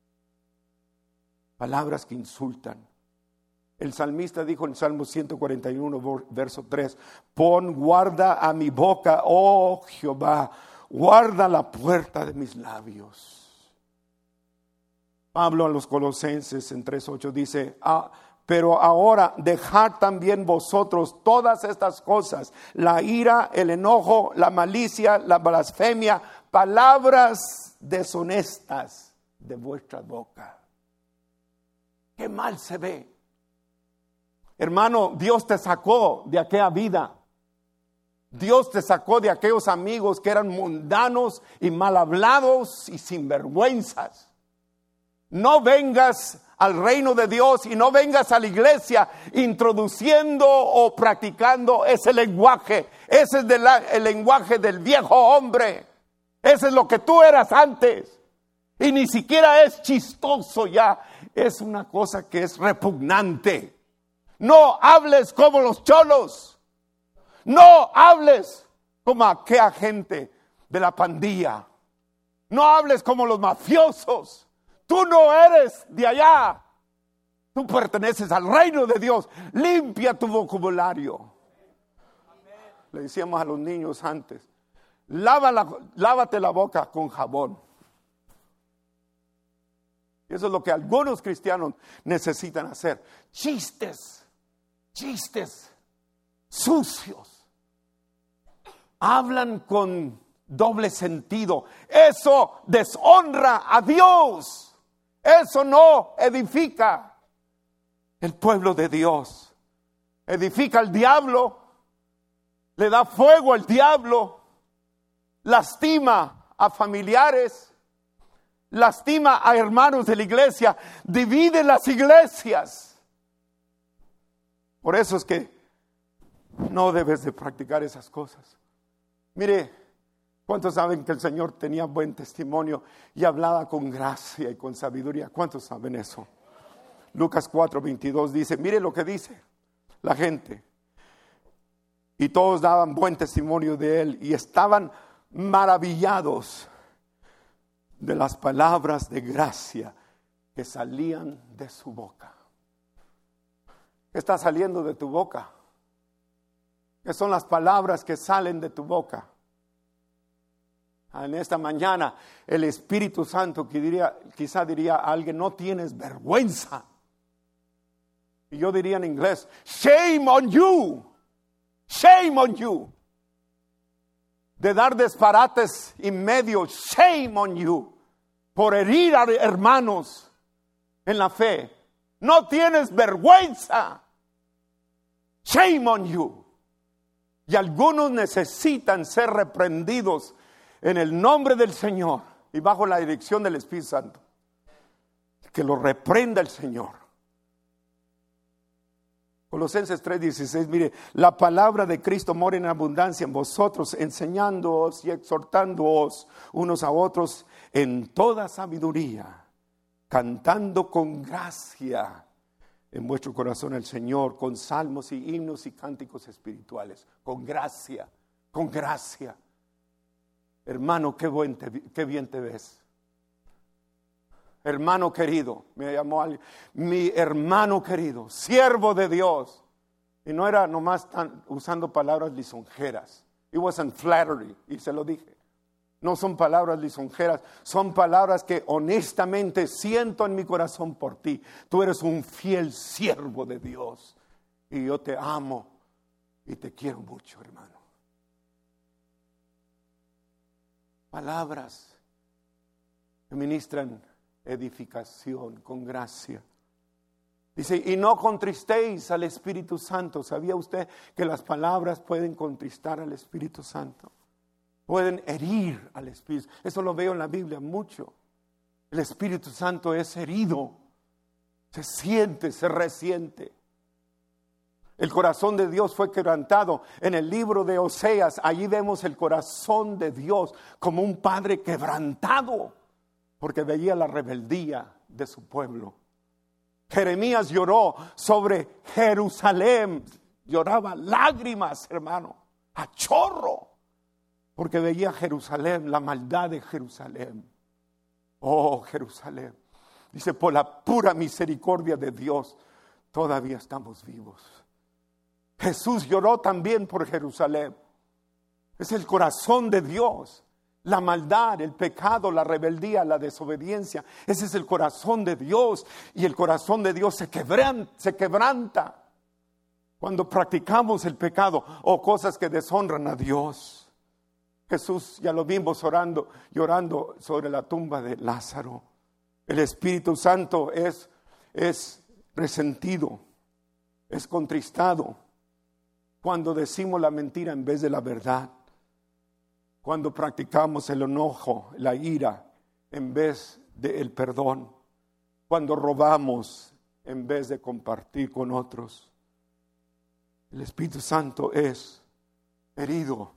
Palabras que insultan. El salmista dijo en Salmo 141, verso 3: pon guarda a mi boca, oh Jehová, guarda la puerta de mis labios. Pablo a los Colosenses en 3:8 dice: pero ahora dejad también vosotros todas estas cosas, la ira, el enojo, la malicia, la blasfemia, palabras deshonestas de vuestra boca. Qué mal se ve. Hermano, Dios te sacó de aquella vida. Dios te sacó de aquellos amigos que eran mundanos y mal hablados y sinvergüenzas. No vengas al reino de Dios y no vengas a la iglesia introduciendo o practicando ese lenguaje. Ese es el lenguaje del viejo hombre. Ese es lo que tú eras antes. Y ni siquiera es chistoso ya. Es una cosa que es repugnante. No hables como los cholos. No hables como aquella gente de la pandilla. No hables como los mafiosos. Tú no eres de allá. Tú perteneces al reino de Dios. Limpia tu vocabulario. Le decíamos a los niños antes: lávate la boca con jabón. Y eso es lo que algunos cristianos necesitan hacer. Chistes sucios. Hablan con doble sentido. Eso deshonra a Dios. Eso no edifica el pueblo de Dios. Edifica al diablo. Le da fuego al diablo. Lastima a familiares. Lastima a hermanos de la iglesia. Divide las iglesias. Por eso es que no debes de practicar esas cosas. Mire, ¿cuántos saben que el Señor tenía buen testimonio y hablaba con gracia y con sabiduría? ¿Cuántos saben eso? Lucas 4:22 dice, mire lo que dice la gente. Y todos daban buen testimonio de él y estaban maravillados de las palabras de gracia que salían de su boca. ¿Qué está saliendo de tu boca? ¿Qué son las palabras que salen de tu boca? En esta mañana el Espíritu Santo quizá diría a alguien, no tienes vergüenza. Y yo diría en inglés, shame on you. Shame on you. De dar disparates y medios, shame on you. Por herir a hermanos en la fe. No tienes vergüenza. Shame on you. Y algunos necesitan ser reprendidos en el nombre del Señor y bajo la dirección del Espíritu Santo. Que lo reprenda el Señor. Colosenses 3:16, mire, la palabra de Cristo mora en abundancia en vosotros, enseñándoos y exhortándoos unos a otros en toda sabiduría, cantando con gracia en vuestro corazón al Señor, con salmos y himnos y cánticos espirituales, con gracia, con gracia. Hermano, qué bien te ves. Hermano querido, me llamó alguien, mi hermano querido, siervo de Dios. Y no era nomás usando palabras lisonjeras. It wasn't flattery, y se lo dije. No son palabras lisonjeras, son palabras que honestamente siento en mi corazón por ti. Tú eres un fiel siervo de Dios. Y yo te amo y te quiero mucho, hermano. Palabras que ministran edificación con gracia. Dice, y no contristéis al Espíritu Santo. ¿Sabía usted que las palabras pueden contristar al Espíritu Santo? Pueden herir al Espíritu. Eso lo veo en la Biblia mucho. El Espíritu Santo es herido. Se siente, se resiente. El corazón de Dios fue quebrantado. En el libro de Oseas, allí vemos el corazón de Dios como un padre quebrantado, porque veía la rebeldía de su pueblo. Jeremías lloró sobre Jerusalén. Lloraba lágrimas, hermano, a chorro, porque veía Jerusalén, la maldad de Jerusalén. Oh, Jerusalén. Dice, por la pura misericordia de Dios, todavía estamos vivos. Jesús lloró también por Jerusalén. Es el corazón de Dios. La maldad, el pecado, la rebeldía, la desobediencia. Ese es el corazón de Dios. Y el corazón de Dios se quebranta cuando practicamos el pecado o cosas que deshonran a Dios. Jesús, ya lo vimos llorando sobre la tumba de Lázaro. El Espíritu Santo es resentido, es contristado cuando decimos la mentira en vez de la verdad. Cuando practicamos el enojo, la ira, en vez del perdón. Cuando robamos, en vez de compartir con otros. El Espíritu Santo es herido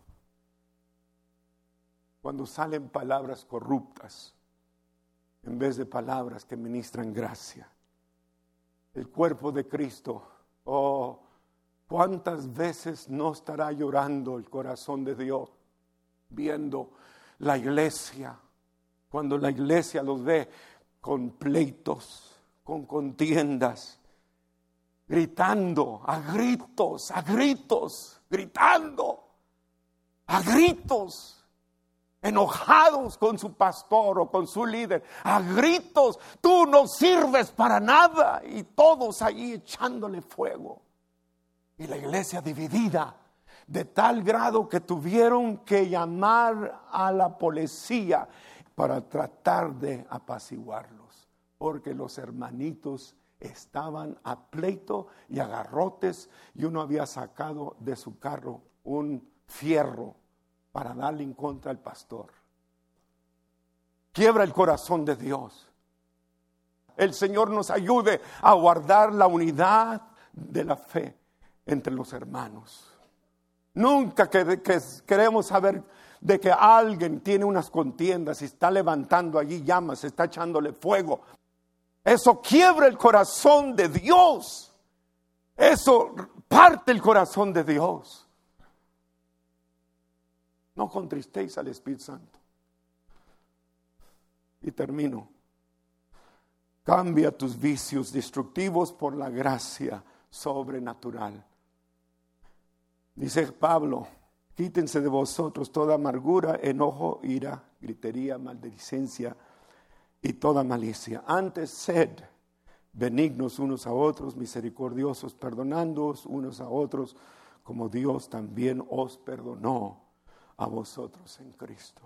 cuando salen palabras corruptas, en vez de palabras que ministran gracia. El cuerpo de Cristo, oh, ¿cuántas veces no estará llorando el corazón de Dios? Viendo la iglesia, cuando la iglesia los ve con pleitos, con contiendas, gritando a gritos, gritando a gritos, enojados con su pastor o con su líder, a gritos, tú no sirves para nada, y todos allí echándole fuego. Y la iglesia dividida, de tal grado que tuvieron que llamar a la policía para tratar de apaciguarlos, porque los hermanitos estaban a pleito y a garrotes, y uno había sacado de su carro un fierro para darle en contra al pastor. Quiebra el corazón de Dios. El Señor nos ayude a guardar la unidad de la fe entre los hermanos. Nunca que queremos saber de que alguien tiene unas contiendas y está levantando allí llamas, está echándole fuego. Eso quiebra el corazón de Dios. Eso parte el corazón de Dios. No contristéis al Espíritu Santo. Y termino. Cambia tus vicios destructivos por la gracia sobrenatural. Dice Pablo, quítense de vosotros toda amargura, enojo, ira, gritería, maledicencia y toda malicia. Antes sed benignos unos a otros, misericordiosos, perdonándoos unos a otros, como Dios también os perdonó a vosotros en Cristo.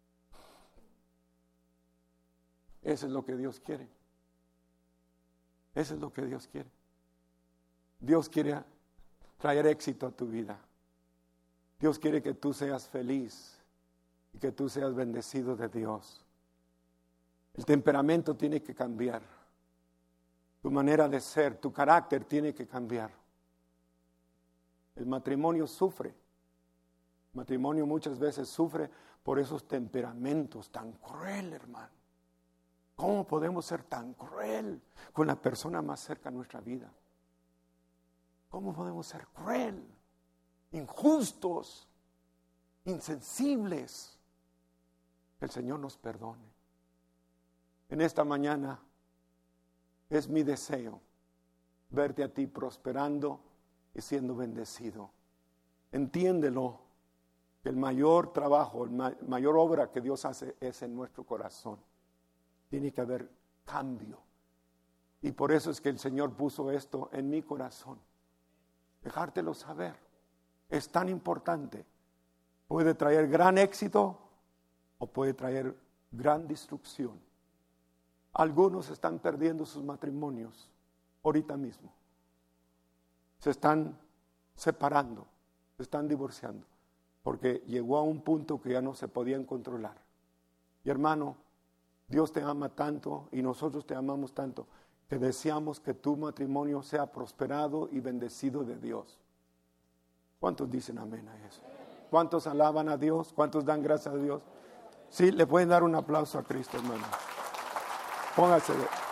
Eso es lo que Dios quiere. Eso es lo que Dios quiere. Dios quiere traer éxito a tu vida. Dios quiere que tú seas feliz y que tú seas bendecido de Dios. El temperamento tiene que cambiar. Tu manera de ser, tu carácter tiene que cambiar. El matrimonio sufre. El matrimonio muchas veces sufre por esos temperamentos tan cruel, hermano. ¿Cómo podemos ser tan cruel con la persona más cerca de nuestra vida? ¿Cómo podemos ser cruel, injustos, insensibles? Que el Señor nos perdone. En esta mañana es mi deseo verte a ti prosperando y siendo bendecido. Entiéndelo, que el mayor trabajo, la mayor obra que Dios hace es en nuestro corazón. Tiene que haber cambio. Y por eso es que el Señor puso esto en mi corazón. Dejártelo saber. Es tan importante. Puede traer gran éxito o puede traer gran destrucción. Algunos están perdiendo sus matrimonios ahorita mismo. Se están separando, se están divorciando, porque llegó a un punto que ya no se podían controlar. Y hermano, Dios te ama tanto y nosotros te amamos tanto que deseamos que tu matrimonio sea prosperado y bendecido de Dios. ¿Cuántos dicen amén a eso? ¿Cuántos alaban a Dios? ¿Cuántos dan gracias a Dios? Sí, le pueden dar un aplauso a Cristo, hermano. Póngase.